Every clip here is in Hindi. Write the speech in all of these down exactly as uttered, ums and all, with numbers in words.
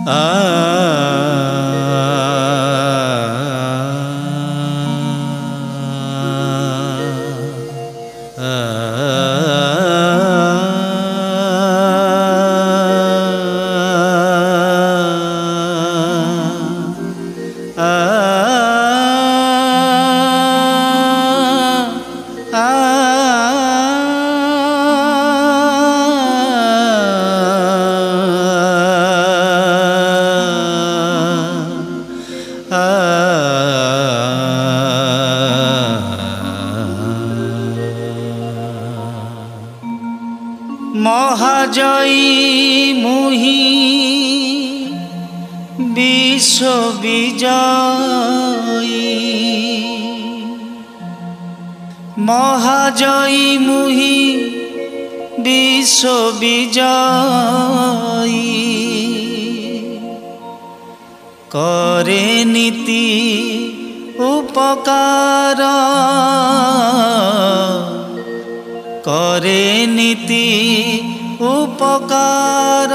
महाजयी मुहि विश्व विजयी महाजयी मुहि विश्व विजयी करे नीति उपकार करे नीति उपकार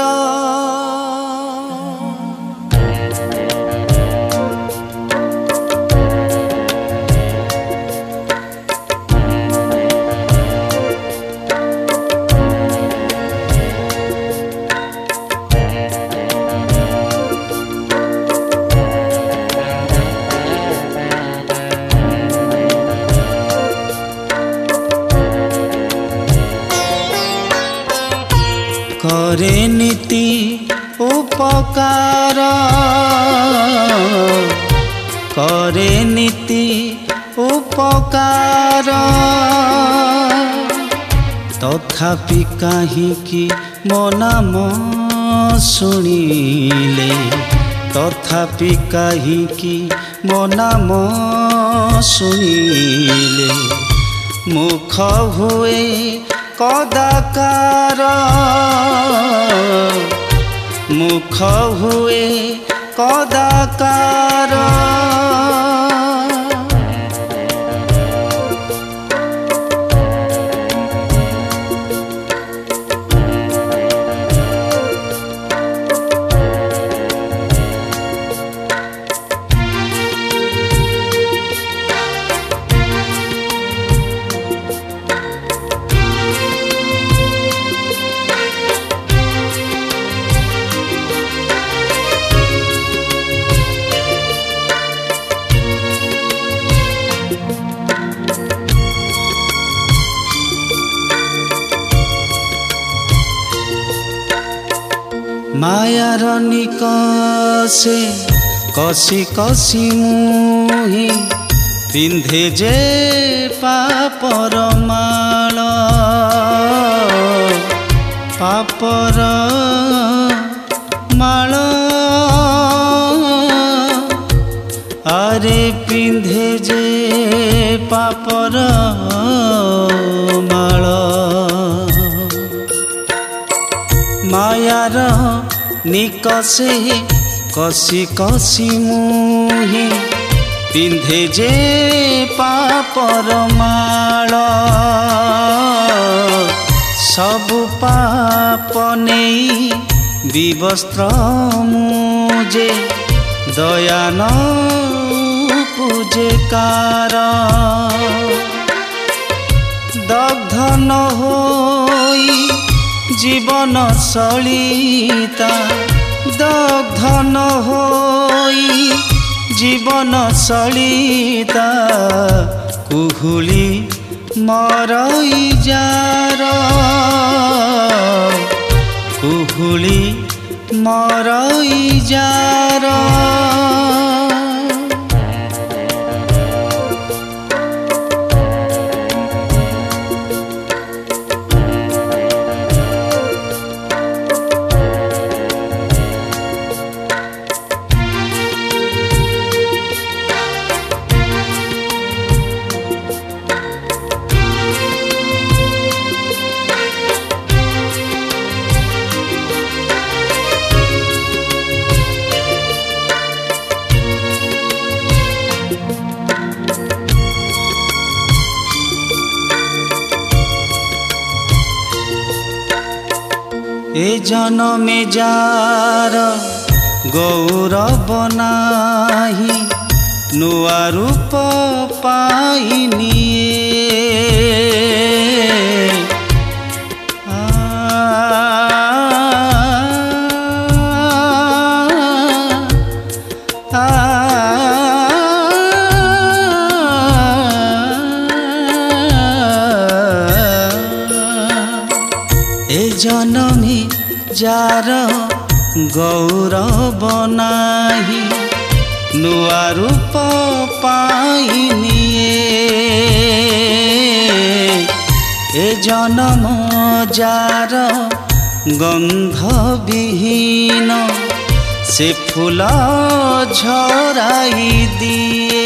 करे नीति उपकार करे नीति उपकार तथापि काहींकि मो नाम शुणिले तथापि काहींकि मो नाम शुणिले मुख हुए कदाकार मुख हुए कदाकार मायार निकसे कसी कसी मुहि पिंधे जे पापर माल पापर माल आरे पिंधे जे पापर माल मायार निकसे कसी कसी मुहि पिंधे जे पापर माल सबु पाप नहीं विवस्त्र मुझे दया न पूजे कार दग्ध न होई जीवन सलिता दग्ध न होई जीवन सलिता कुहुली मरई जार कुहुली मरई जार ए जन्मे जार गौरव नाही नुआ रूप पाइनिए ए जनमी जार गौरव नाही नुआ रूप पाइनिए ए जनम जार गंध विहीन से फूल झराई दिए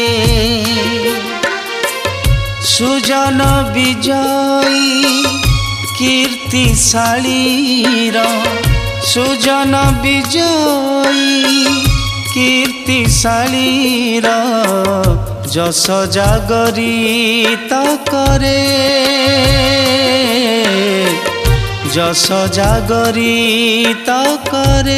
सुजन विजयी कीर्तिशालीर सुजन विजयी कीर्तिशालीर जस जागरित करे जस जागरित करे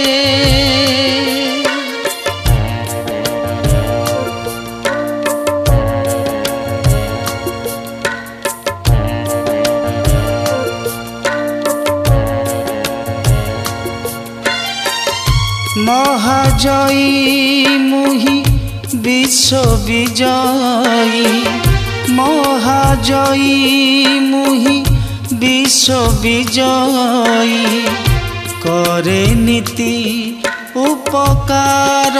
महाजयी मुहि विश्व विजयी महाजयी मुहि विश्व विजयी करे नीति उपकार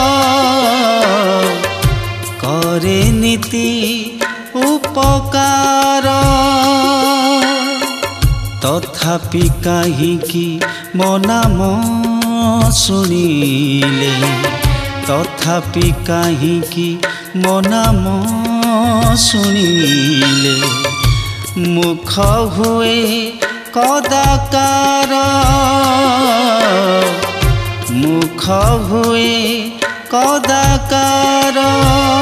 करे नीति उपकार तथापि काहींकि मो नाम शुणिले तथापि काहींकि मो नाम शुणिले मुख हुए कदाकार मुख हुए कदाकार।